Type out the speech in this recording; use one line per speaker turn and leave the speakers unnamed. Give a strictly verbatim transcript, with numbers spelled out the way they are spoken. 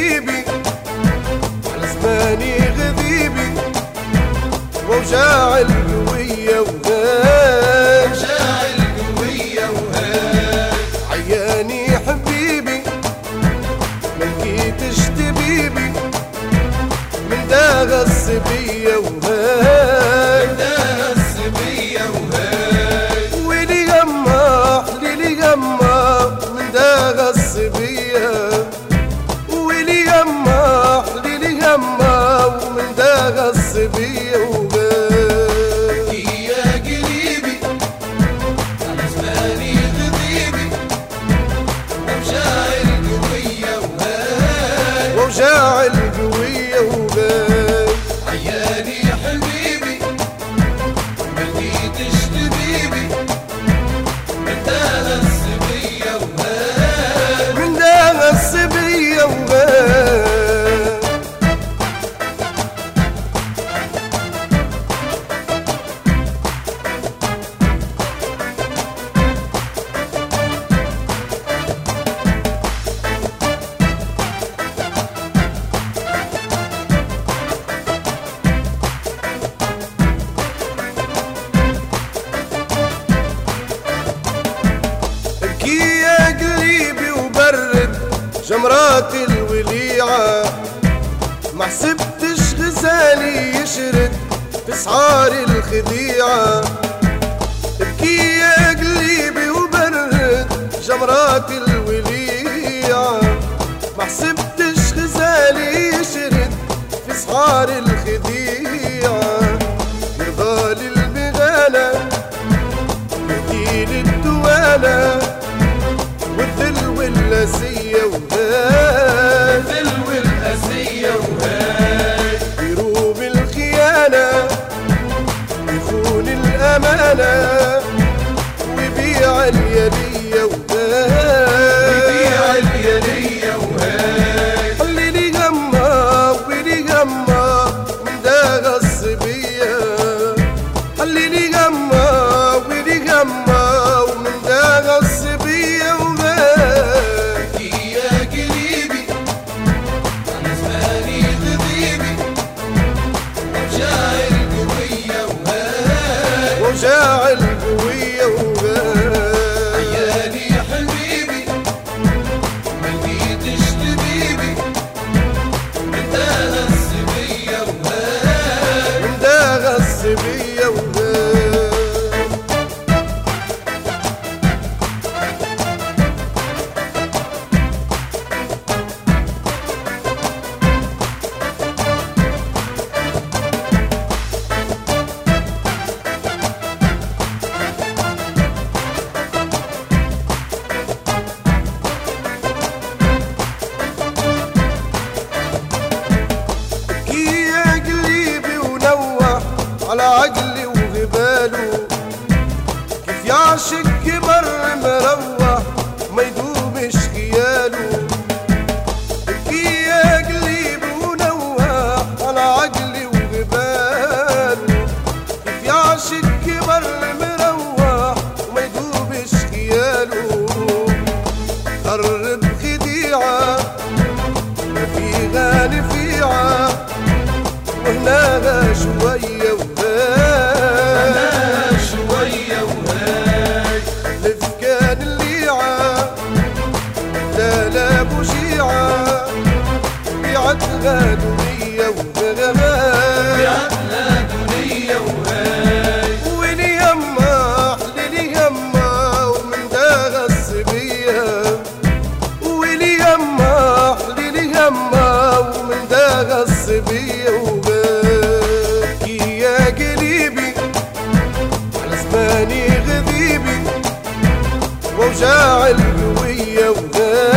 قليبي على زماني غذيبي ووجاع القوية وهاي
وجاع القوية وهاي
عياني حبيبي ملقيتش طبيبي من داغ الصبية وهاي
من داغ الصبية وهاي
ويلي يما حليلي يما من داغ الصبية ويلي يما حليلي يما ومن داغ الصبية وهاي
يا قليبي على زماني غذيبي ووجاع القوية وهاي
ووجاع القوية وهاي
عياني حبيبي ملقيتش طبيبي من داغ الصبية وهاي
من داغ الصبية وهاي ابكي يا قليبي وبرد جمرات الوليعة ما حسبتش غزالي يشرد في سعار الخديعة ابكي يا قليبي وبرد جمرات الوليعة ما حسبتش غزالي يشرد في سعار الخديعة يرضى للبغالة يهدي للدوالة والذل واللاسية وهاي
الذل والأسية وهاي
يروم الخيانة يخون الأمانة ويبيع اليدية وهاي
يبيع اليدية وهاي
حليلي يما ويلي يما من داغ الصبية حليلي يما ويلي يما ومن داغ الصبية وهاي
يا قليبي على زماني غذيبي ووجاع القوية وهاي
وجاع القوية وهاي
عياني حبيبي ملقيتش طبيبي من داغ الصبية وهاي
من داغ الصبية وهاي ابكي يا قليبي ونوح على عقلي وغباله كيف يعشق كبر مروح ما يدومش خياله ابكي يا قليبي ونوح على عقلي وغباله كيف يعشق كبر مروح وما يدومش خياله قرب خديعة ما في غالي فيعة وهناها شوية وهاي
أنا شوية وهاي
خلف كان الليعة لا لا بوشيعة بيعتها دنيا وهاي
بعدنا دنيا وهاي
ويلي يما حليلي يما ومن داغ الصبية ويلي يما حليلي يما ومن داغ الصبية وباكي يا قليبي على زماني غذيبي ووجاع القوية وهاي